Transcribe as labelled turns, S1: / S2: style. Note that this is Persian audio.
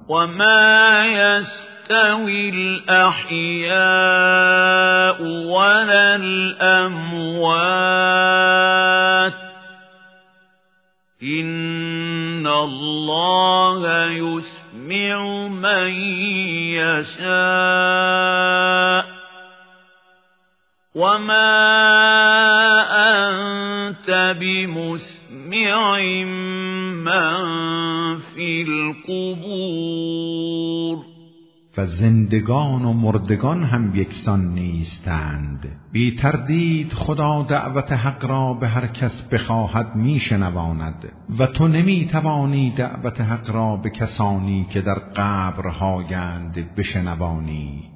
S1: وما يستوي الأحياء ولا الأموات إن الله يسمع من يشاء وما أنت بمسمع من في القبور.
S2: و زندگان و مردگان هم یکسان نیستند. بی تردید خدا دعوت حق را به هر کس بخواهد میشنواند و تو نمیتوانی دعوت حق را به کسانی که در قبرهایند بشنوانی.